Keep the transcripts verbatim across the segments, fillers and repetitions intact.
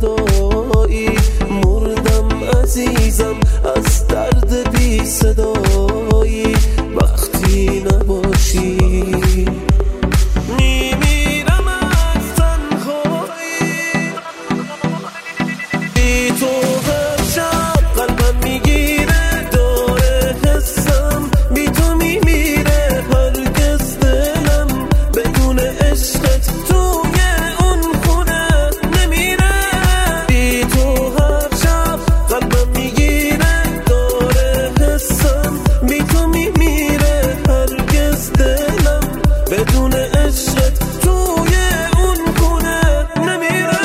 جدایی، مردم عزیزم از درد بی صدایی. وقتی نباشی میمیرم از تنهایی، بی تو هر شب قلبم میگیره داره حسم، بی تو میمیره هرگز دلم بدون عشقت توی اون خونه نمیره. بی تو هر شب قلبم میگیره داره حسم، بی تو میمیره هرگز دلم بدون عشقت توی اون خونه نمیره.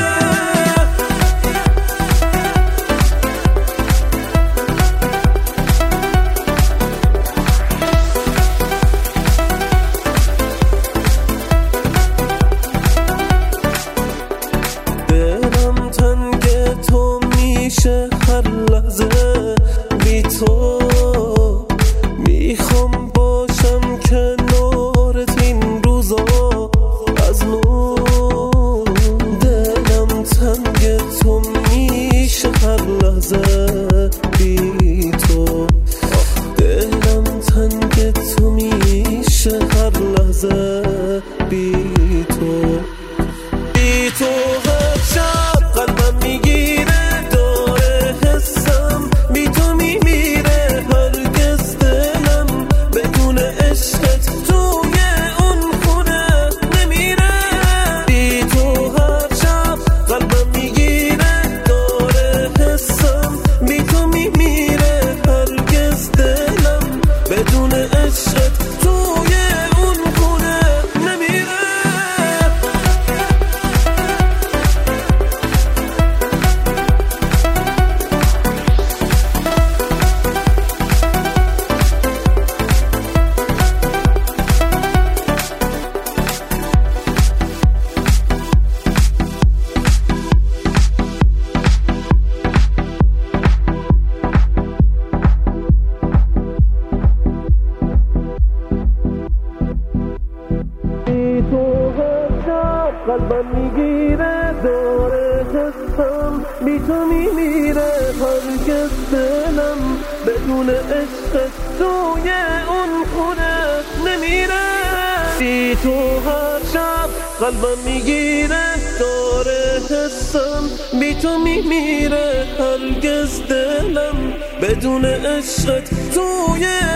دلم تنگ تو میشه هر لحظه، بی تو میخوام باشم کنارت این روزا از نو. دلم تنگ تو میشه هر لحظه، بی تو دلم تنگ تو میشه هر لحظه، بی تو بی تو هر شب قلبم میگیره داره حسم، بی تو میمیره هرگز دلم بدون عشقت توی اون خونه نمیره. بی تو هر شب قلبم میگیره داره حسم، بی تو میمیره هرگز دلم بدون عشقت توی اون خونه نمیره. بی تو هر شب قلبم میگیره داره حسم، بی تو میمیره هرگز دلم بدون عشقت توی اون خونه نمیره. بی تو هر شب قلبم میگیره داره حسم، بی تو میمیره هرگز دلم بدون عشقت توی